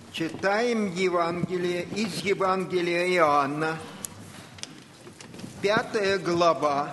Читаем Евангелие из Евангелия Иоанна, 5 глава,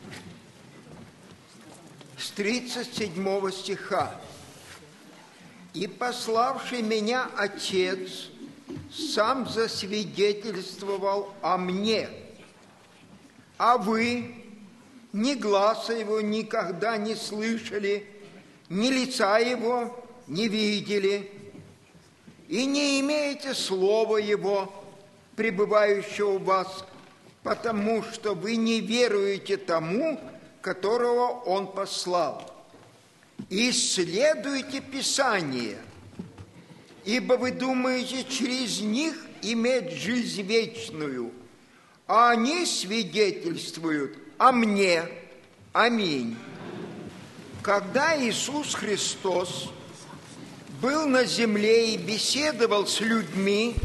с 37 стиха. «И пославший меня Отец сам засвидетельствовал о мне, а вы ни гласа его никогда не слышали, ни лица его не видели, и не имеете слова его, пребывающего в вас, потому что вы не веруете тому, которого он послал. Исследуйте Писание, ибо вы думаете через них иметь жизнь вечную, а они свидетельствуют о мне. Аминь». Когда Иисус Христос был на земле и беседовал с людьми,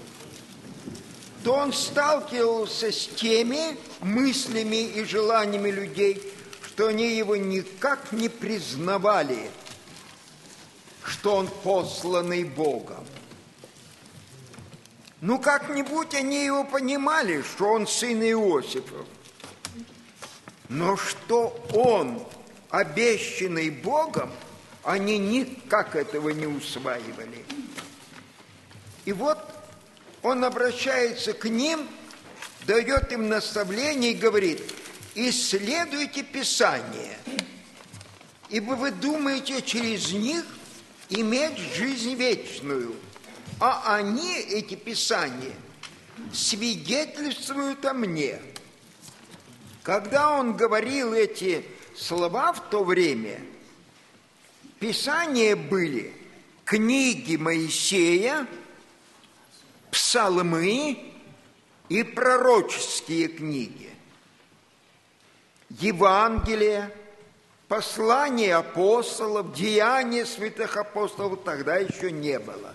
то Он сталкивался с теми мыслями и желаниями людей, что они Его никак не признавали, что Он посланный Богом. Ну, как-нибудь они Его понимали, что Он сын Иосифов, но что Он обещанный Богом, они никак этого не усваивали. И вот Он обращается к ним, дает им наставление и говорит: исследуйте Писание, ибо вы думаете через них иметь жизнь вечную, а они, эти Писания, свидетельствуют о мне. Когда Он говорил эти слова в то время, Писания были книги Моисея, псалмы и пророческие книги, Евангелие, послания апостолов, деяния святых апостолов тогда еще не было.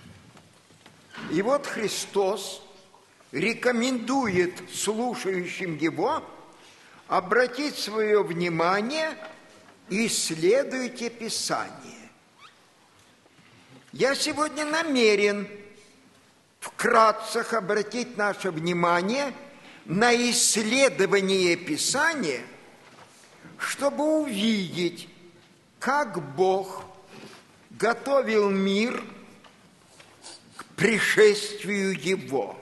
И вот Христос рекомендует слушающим Его обратить свое внимание: исследуйте Писание. Я сегодня намерен вкратце обратить наше внимание на исследование Писания, чтобы увидеть, как Бог готовил мир к пришествию Его,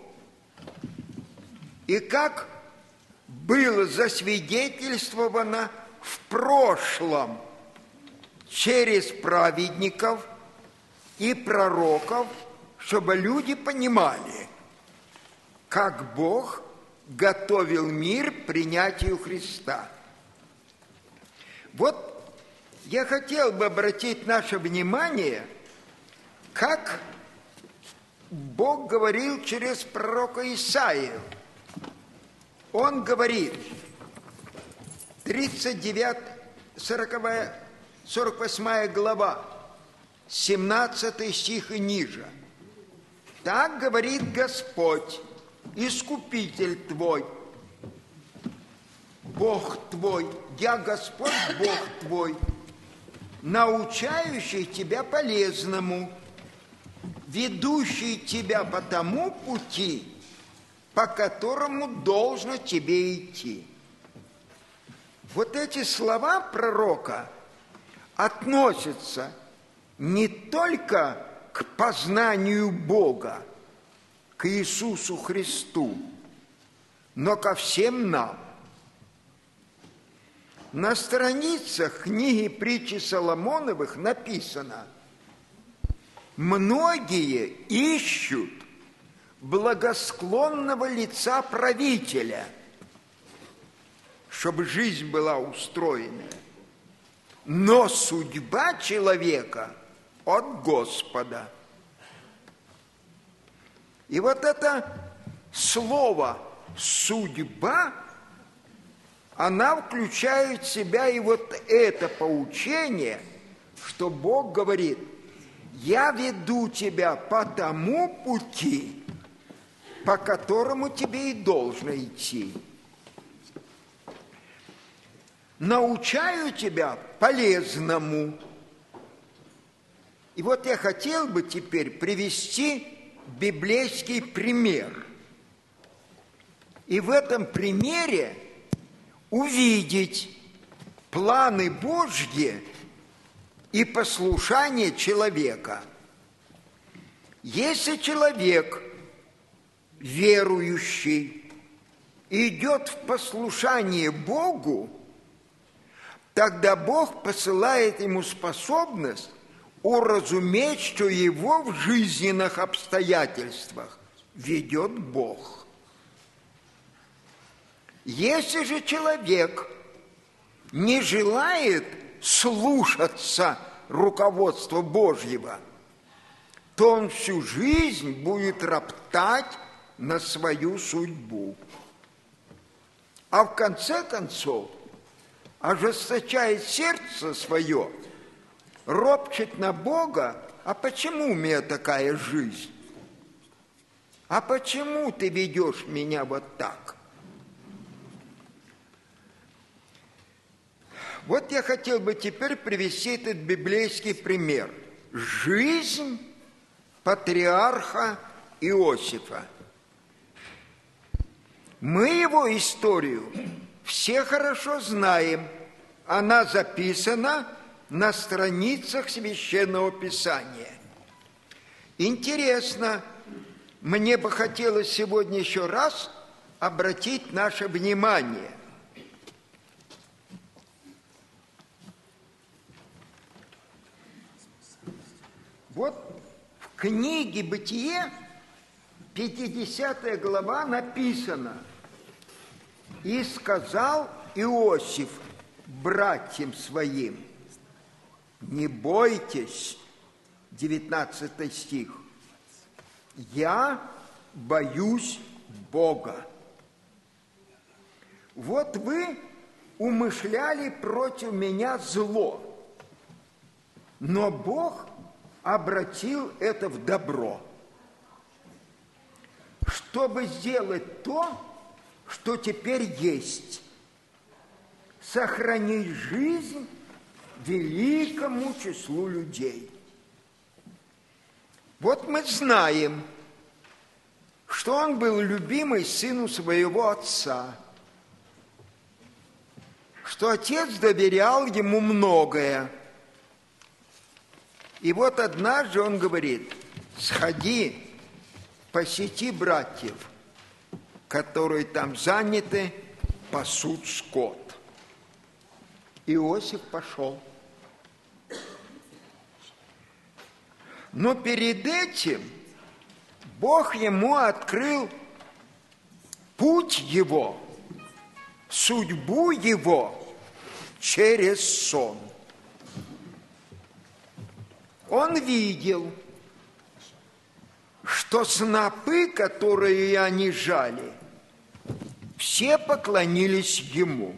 и как было засвидетельствовано в прошлом через праведников и пророков, чтобы люди понимали, как Бог готовил мир к принятию Христа. Вот я хотел бы обратить наше внимание, как Бог говорил через пророка Исаию. Он говорит, 48 глава, 17 стих и ниже. «Так говорит Господь, Искупитель твой, Бог твой, я Господь, Бог твой, научающий тебя полезному, ведущий тебя по тому пути, по которому должно тебе идти». Вот эти слова пророка относятся не только к познанию Бога, к Иисусу Христу, но ко всем нам. На страницах книги Притчи Соломоновых написано: «Многие ищут благосклонного лица правителя, чтобы жизнь была устроенная, но судьба человека от Господа». И вот это слово «судьба», она включает в себя и вот это поучение, что Бог говорит: «Я веду тебя по тому пути, по которому тебе и должно идти. Научаю тебя полезному». И вот я хотел бы теперь привести библейский пример. И в этом примере увидеть планы Божьи и послушание человека. Если человек верующий идет в послушание Богу, тогда Бог посылает ему способность уразуметь, что его в жизненных обстоятельствах ведет Бог. Если же человек не желает слушаться руководства Божьего, то он всю жизнь будет роптать на свою судьбу. А в конце концов ожесточает сердце свое, ропчет на Бога: а почему у меня такая жизнь? А почему ты ведешь меня вот так? Вот я хотел бы теперь привести этот библейский пример. Жизнь патриарха Иосифа. Мы его историю все хорошо знаем. Она записана на страницах Священного Писания. Интересно, мне бы хотелось сегодня еще раз обратить наше внимание. Вот в книге «Бытие», 50 глава, написано: «И сказал Иосиф братьям своим: не бойтесь», 19 стих, «я боюсь Бога». Вот вы умышляли против меня зло, но Бог обратил это в добро, чтобы сделать то, что теперь есть: сохранить жизнь великому числу людей. Вот мы знаем, что он был любимый сыну своего отца, что отец доверял ему многое. И вот однажды он говорит: сходи, посети братьев, которые там заняты, пасут скот. Иосиф пошел. Но перед этим Бог ему открыл путь его, судьбу его через сон. Он видел, что снопы, которые они жали, все поклонились ему.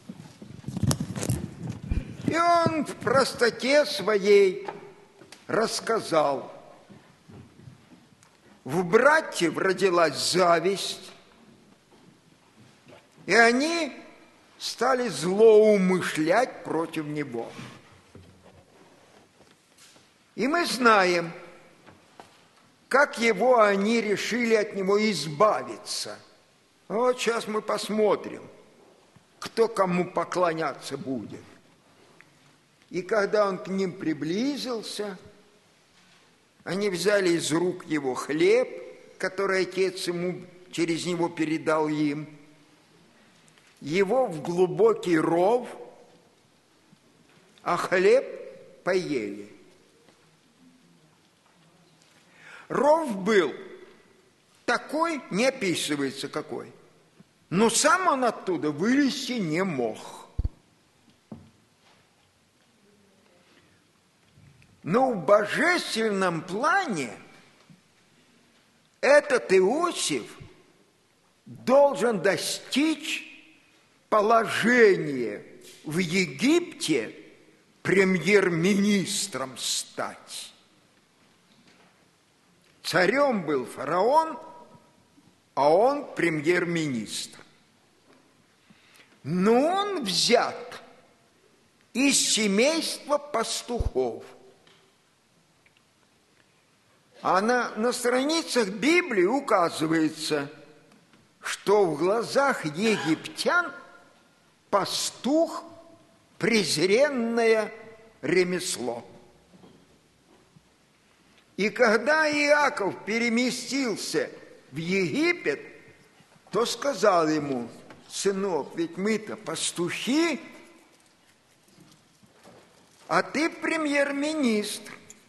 И он в простоте своей рассказал: в братьев родилась зависть, и они стали злоумышлять против него. И мы знаем, как они решили от него избавиться. Вот сейчас мы посмотрим, кто кому поклоняться будет. И когда он к ним приблизился, они взяли из рук его хлеб, который отец ему через него передал им, его в глубокий ров, а хлеб поели. Ров был такой, не описывается какой, но сам он оттуда вылезти не мог. Но в божественном плане этот Иосиф должен достичь положения в Египте, премьер-министром стать. Царем был фараон, а он премьер-министр. Но он взят из семейства пастухов. А на страницах Библии указывается, что в глазах египтян пастух – презренное ремесло. И когда Иаков переместился в Египет, то сказал ему: сынок, ведь мы-то пастухи, а ты премьер-министр.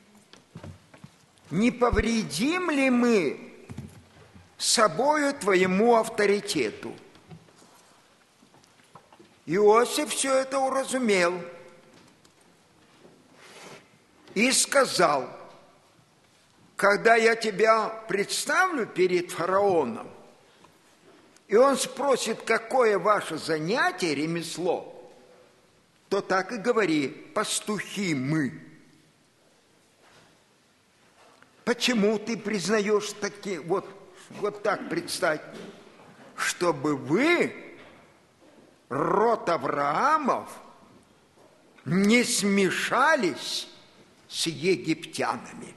Не повредим ли мы собою твоему авторитету? Иосиф все это уразумел и сказал: когда я тебя представлю перед фараоном, и он спросит, какое ваше занятие, ремесло, то так и говори: пастухи мы. Почему ты признаешь такие, вот так представь, чтобы вы, род Авраамов, не смешались с египтянами?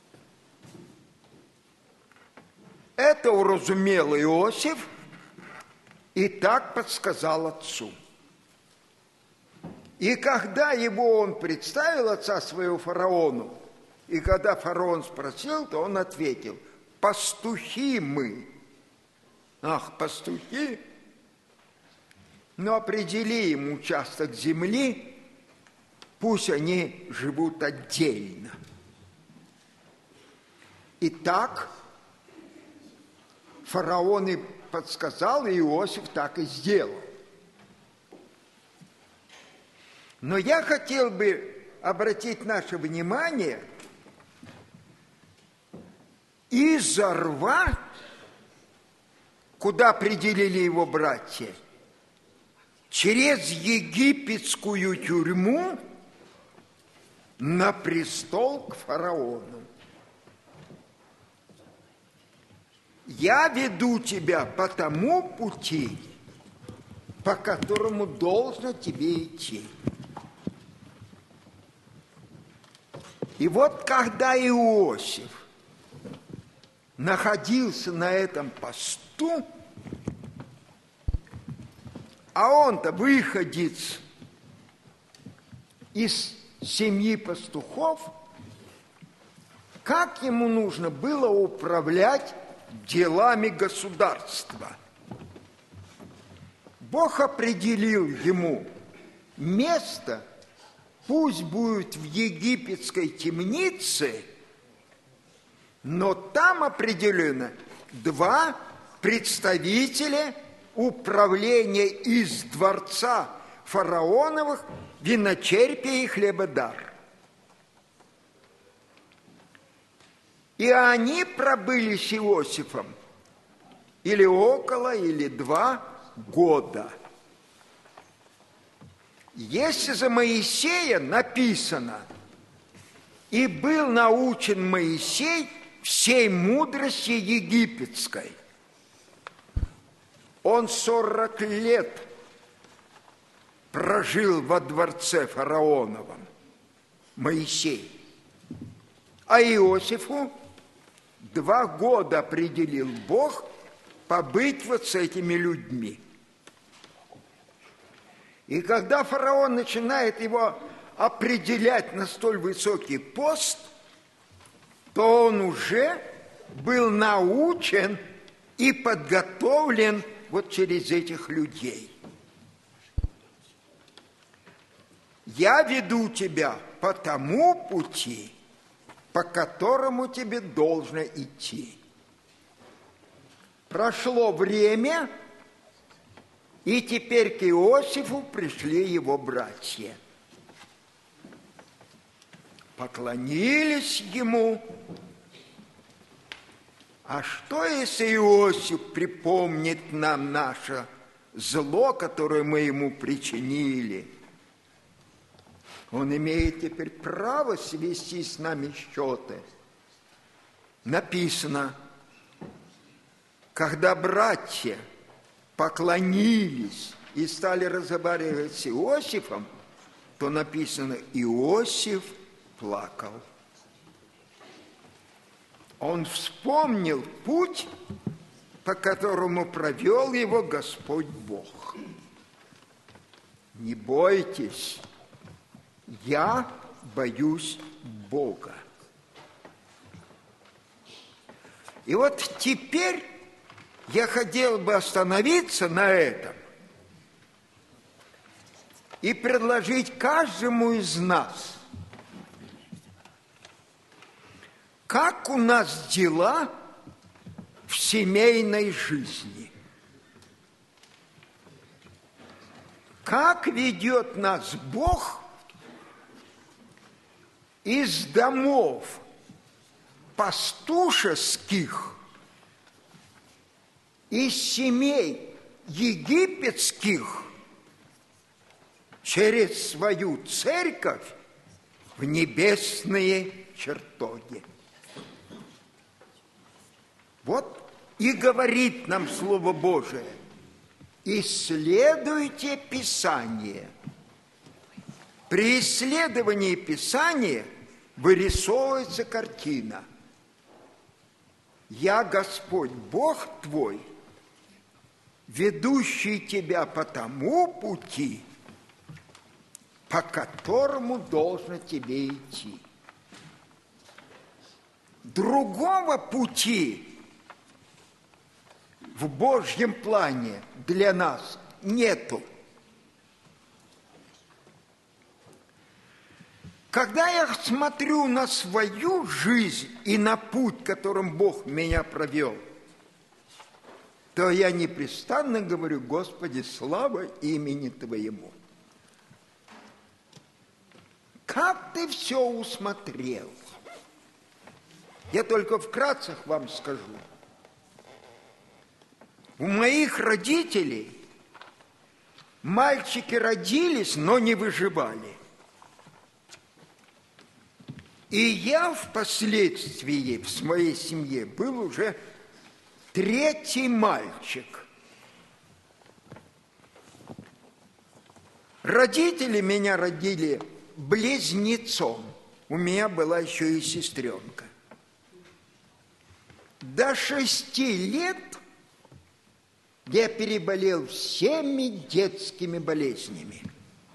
Это уразумел Иосиф и так подсказал отцу. И когда он представил отца своего фараону, и когда фараон спросил, то он ответил: пастухи мы. Ах, пастухи? Но определи им участок земли, пусть они живут отдельно. Итак, фараон и подсказал, и Иосиф так и сделал. Но я хотел бы обратить наше внимание из-за рва, куда определили его братья, через египетскую тюрьму на престол к фараону. Я веду тебя по тому пути, по которому должно тебе идти. И вот когда Иосиф находился на этом посту, а он-то выходец из семьи пастухов, как ему нужно было управлять делами государства? Бог определил ему место, пусть будет в египетской темнице, но там определено 2 представителя управления из дворца фараоновых, виночерпия и хлебодар. И они пробыли с Иосифом или около, или 2 года. Если за Моисея написано: «И был научен Моисей всей мудрости египетской». Он 40 лет прожил во дворце фараоновом, Моисей. А Иосифу 2 года определил Бог побыть вот с этими людьми. И когда фараон начинает его определять на столь высокий пост, то он уже был научен и подготовлен вот через этих людей. Я веду тебя по тому пути, по которому тебе должно идти. Прошло время, и теперь к Иосифу пришли его братья. Поклонились ему. А что, если Иосиф припомнит нам наше зло, которое мы ему причинили? Он имеет теперь право свести с нами счеты. Написано, когда братья поклонились и стали разговаривать с Иосифом, то написано: Иосиф плакал. он вспомнил путь, по которому провел его Господь Бог. Не бойтесь, я боюсь Бога. И вот теперь я хотел бы остановиться на этом и предложить каждому из нас, как у нас дела в семейной жизни. Как ведет нас Бог из домов пастушеских, из семей египетских через свою церковь в небесные чертоги. Вот и говорит нам Слово Божие: исследуйте Писание. При исследовании Писания вырисовывается картина. Я Господь Бог твой, ведущий тебя по тому пути, по которому должно тебе идти. Другого пути в Божьем плане для нас нету. Когда я смотрю на свою жизнь и на путь, которым Бог меня провел, то я непрестанно говорю: Господи, слава имени Твоему. Как Ты все усмотрел? Я только вкратце вам скажу. У моих родителей мальчики родились, но не выживали. И я впоследствии в своей семье был уже третий мальчик. Родители меня родили близнецом. У меня была еще и сестренка. До 6 лет я переболел всеми детскими болезнями.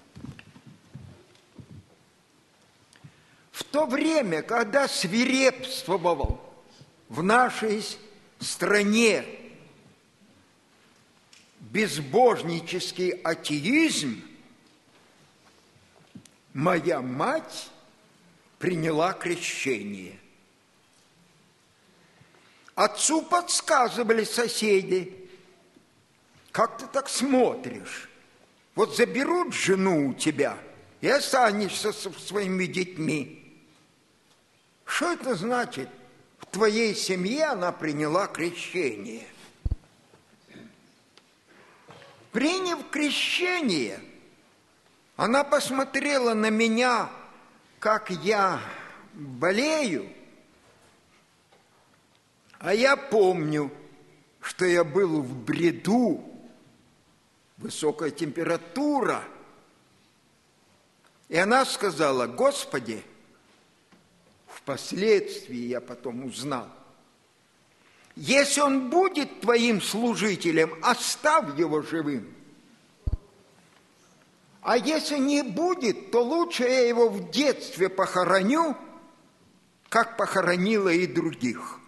В то время, когда свирепствовал в нашей стране безбожнический атеизм, моя мать приняла крещение. Отцу подсказывали соседи: как ты так смотришь? Вот заберут жену у тебя и останешься со своими детьми. Что это значит? В твоей семье она приняла крещение. Приняв крещение, она посмотрела на меня, как я болею, а я помню, что я был в бреду, высокая температура. И она сказала: Господи, впоследствии я потом узнал, если он будет твоим служителем, оставь его живым. А если не будет, то лучше я его в детстве похороню, как похоронила и других.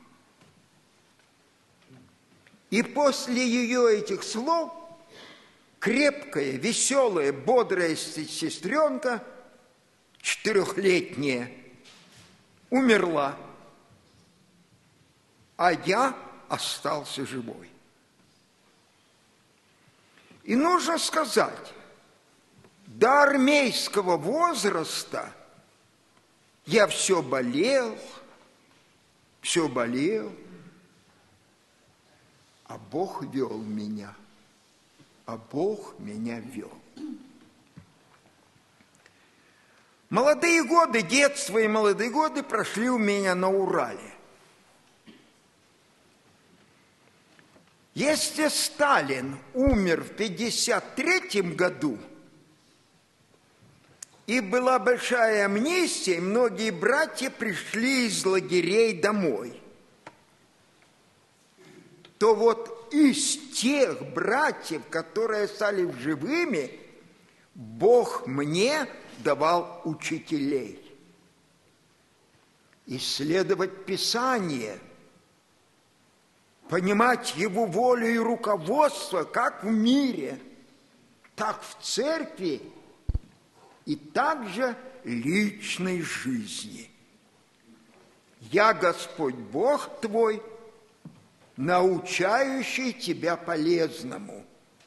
И после ее этих слов крепкая, веселая, бодрая сестренка, 4-летняя, умерла, а я остался живой. И нужно сказать, до армейского возраста я все болел, а Бог вел меня, вел. Молодые годы, детство и молодые годы прошли у меня на Урале. Если Сталин умер в 1953 году, и была большая амнистия, и многие братья пришли из лагерей домой. то вот из тех братьев, которые стали живыми, Бог мне давал учителей. Исследовать Писание, понимать Его волю и руководство как в мире, так в церкви и также личной жизни. Я Господь Бог твой, научающий тебя полезному,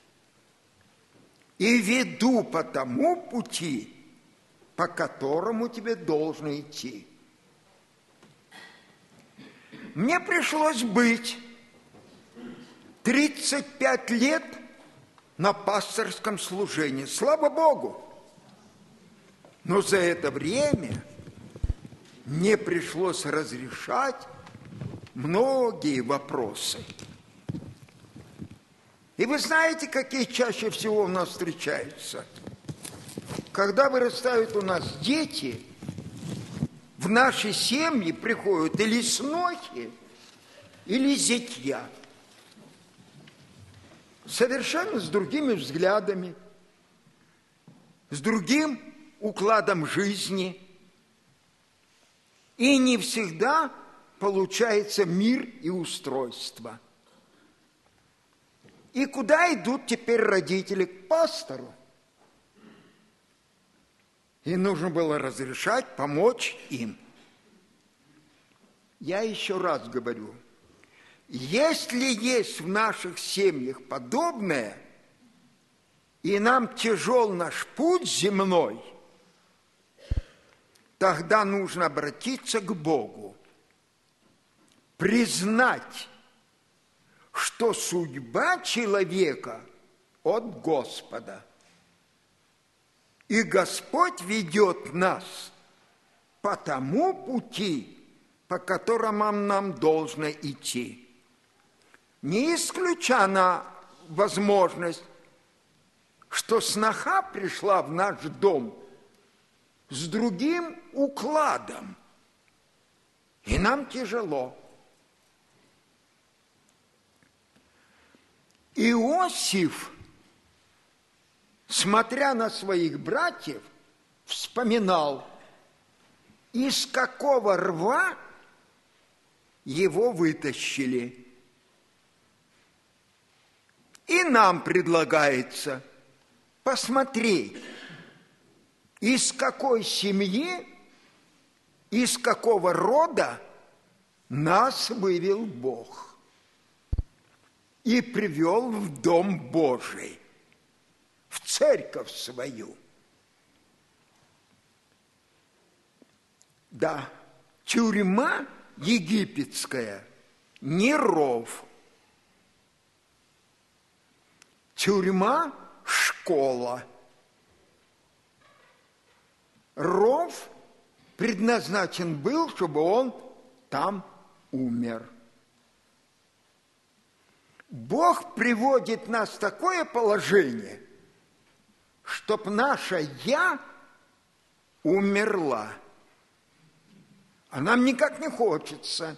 и веду по тому пути, по которому тебе должно идти. Мне пришлось быть 35 лет на пасторском служении. Слава Богу! Но за это время мне пришлось разрешать многие вопросы. И вы знаете, какие чаще всего у нас встречаются? Когда вырастают у нас дети, в наши семьи приходят или снохи, или зятья. Совершенно с другими взглядами, с другим укладом жизни. И не всегда получается мир и устройство. И куда идут теперь родители? К пастору. И нужно было разрешать, помочь им. Я еще раз говорю, если есть в наших семьях подобное, и нам тяжел наш путь земной, тогда нужно обратиться к Богу, признать, что судьба человека от Господа. И Господь ведет нас по тому пути, по которому нам должно идти. Не исключена возможность, что сноха пришла в наш дом с другим укладом, и нам тяжело. Иосиф, смотря на своих братьев, вспоминал, из какого рва его вытащили. И нам предлагается посмотреть, из какой семьи, из какого рода нас вывел Бог и привел в Дом Божий, в церковь свою. Да, тюрьма египетская не ров. Тюрьма – школа. Ров предназначен был, чтобы он там умер. Бог приводит нас в такое положение, чтоб наше «я» умерла. А нам никак не хочется.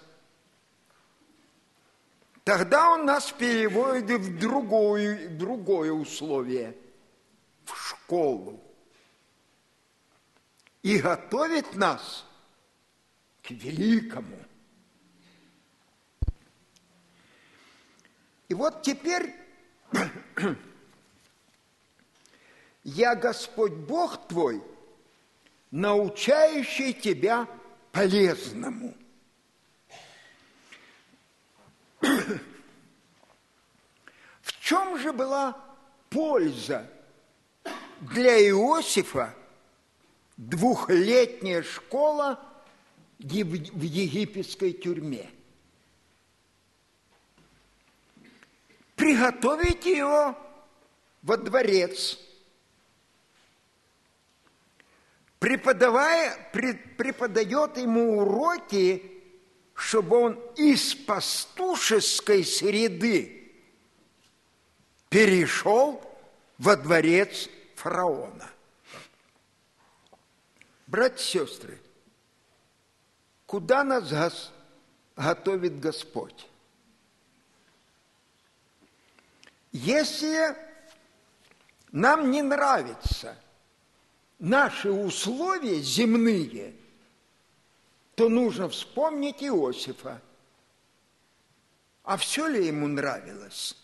Тогда он нас переводит в другое условие, в школу. И готовит нас к великому. И вот теперь я Господь Бог твой, научающий тебя полезному. В чем же была польза для Иосифа двухлетняя школа в египетской тюрьме? Приготовить его во дворец, преподает ему уроки, чтобы он из пастушеской среды перешел во дворец фараона. Братья и сестры, куда нас готовит Господь? Если нам не нравятся наши условия земные, то нужно вспомнить Иосифа. А все ли ему нравилось?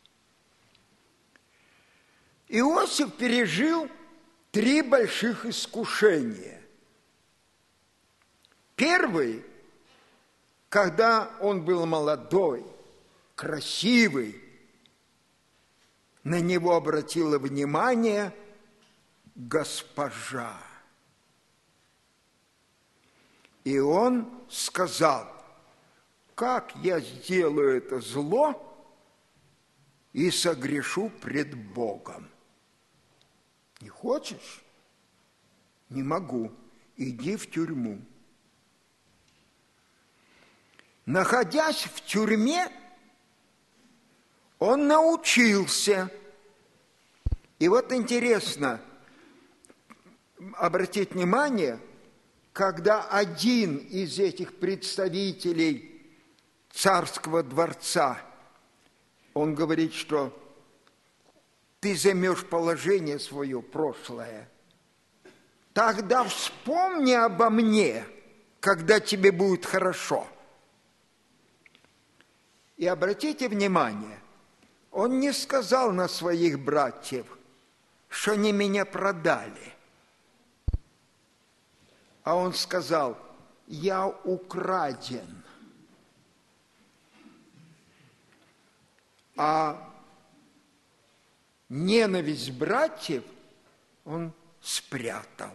Иосиф пережил 3 больших искушения. Первый, когда он был молодой, красивый, на него обратила внимание госпожа. И он сказал: как я сделаю это зло и согрешу пред Богом? Не хочешь? Не могу. Иди в тюрьму. Находясь в тюрьме, он научился. И вот интересно обратить внимание, когда один из этих представителей царского дворца, он говорит, что ты займешь положение свое прошлое, тогда вспомни обо мне, когда тебе будет хорошо. И обратите внимание, он не сказал на своих братьев, что они меня продали, а он сказал: я украден. А ненависть братьев он спрятал.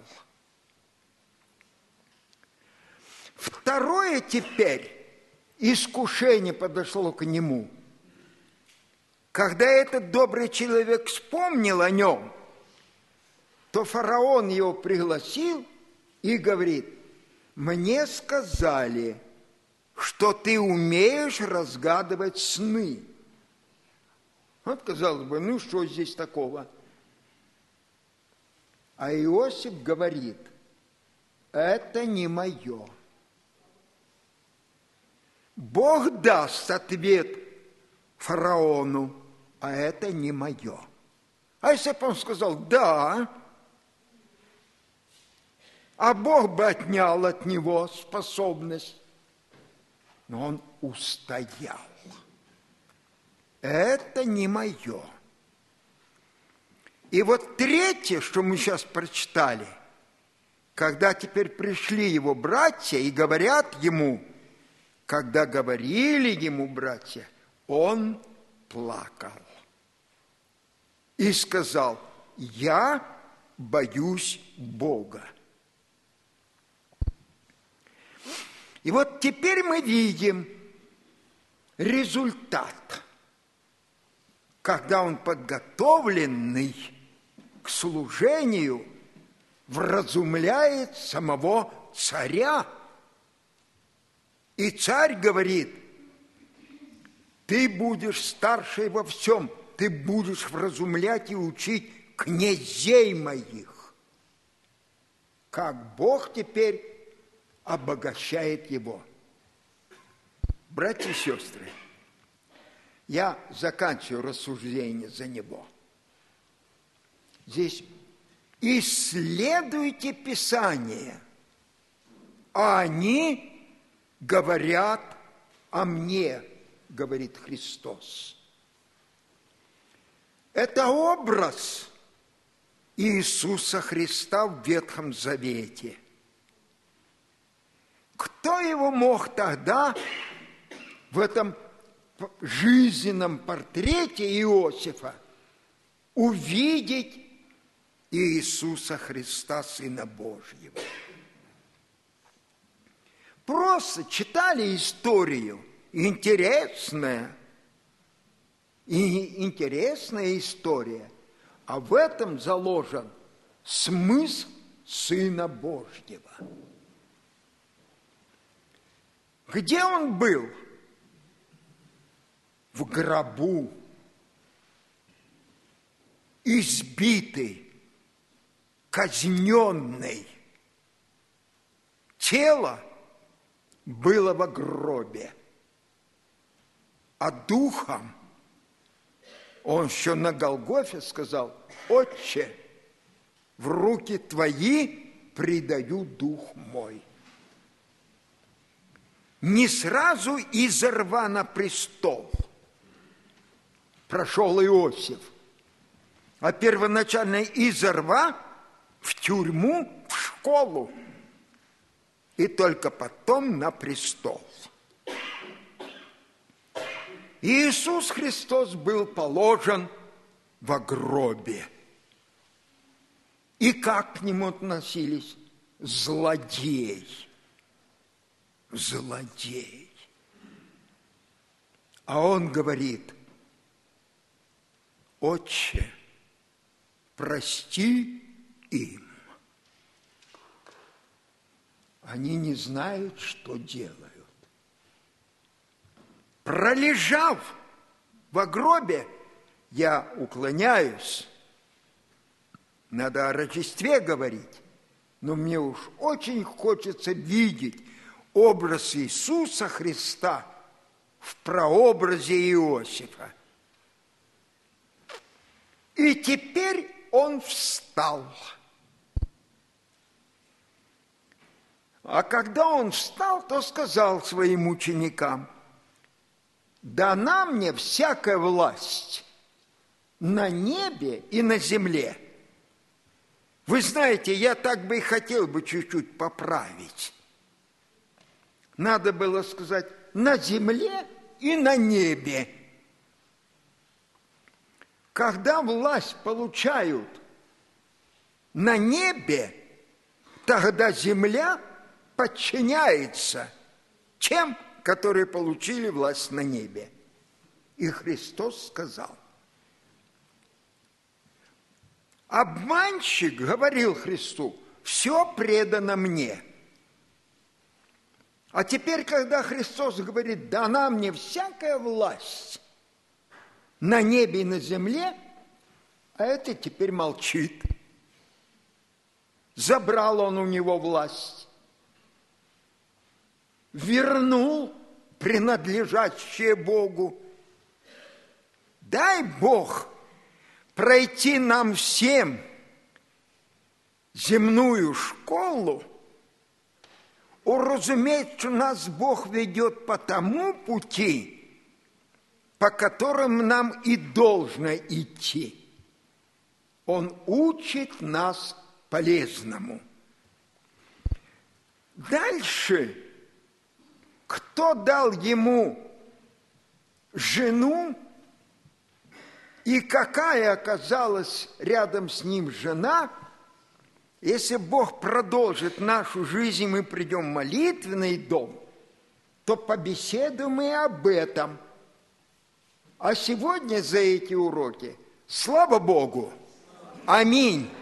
Второе теперь искушение подошло к нему. Когда этот добрый человек вспомнил о нем, то фараон его пригласил и говорит: мне сказали, что ты умеешь разгадывать сны. Вот, казалось бы, ну что здесь такого? А Иосиф говорит: это не мое. Бог даст ответ фараону, а это не мое. А если бы он сказал: да, а Бог бы отнял от него способность, но он устоял. Это не мое. И вот третье, что мы сейчас прочитали, когда теперь пришли его братья и говорят ему, когда говорили ему братья, он плакал и сказал: я боюсь Бога. И вот теперь мы видим результат, когда он подготовленный к служению вразумляет самого царя. И царь говорит: ты будешь старший во всем, ты будешь вразумлять и учить князей моих. Как Бог теперь обогащает его. Братья и сестры, я заканчиваю рассуждение за него. Здесь исследуйте Писание, а они говорят о мне, говорит Христос. Это образ Иисуса Христа в Ветхом Завете. Кто его мог тогда в этом жизненном портрете Иосифа увидеть Иисуса Христа, Сына Божьего? Просто читали историю, интересная история, а в этом заложен смысл Сына Божьего. Где он был? В гробу, избитый, казненный. Тело было во гробе, а духом Он еще на Голгофе сказал: «Отче, в руки твои предаю дух мой». Не сразу из рва на престол прошел Иосиф, а первоначально из рва в тюрьму, в школу, и только потом на престол. Иисус Христос был положен во гробе. И как к нему относились? Злодей. Злодей. А он говорит: «Отче, прости им. Они не знают, что делают». Пролежав во гробе, я уклоняюсь. Надо о Рождестве говорить, но мне уж очень хочется видеть образ Иисуса Христа в прообразе Иосифа. И теперь он встал. А когда он встал, то сказал своим ученикам: «Дана мне всякая власть на небе и на земле». Вы знаете, я так бы и хотел бы чуть-чуть поправить. Надо было сказать: на земле и на небе. Когда власть получают на небе, тогда земля подчиняется тем, которые получили власть на небе. И Христос сказал: обманщик говорил Христу: все предано мне. А теперь, когда Христос говорит: дана мне всякая власть на небе и на земле, а это теперь молчит. Забрал он у него власть, вернул принадлежащее Богу. Дай Бог пройти нам всем земную школу, уразуметь, что нас Бог ведет по тому пути, по которым нам и должно идти. Он учит нас полезному. Дальше, кто дал ему жену, и какая оказалась рядом с ним жена, если Бог продолжит нашу жизнь, и мы придем в молитвенный дом, то побеседуем и об этом. А сегодня за эти уроки, слава Богу, аминь.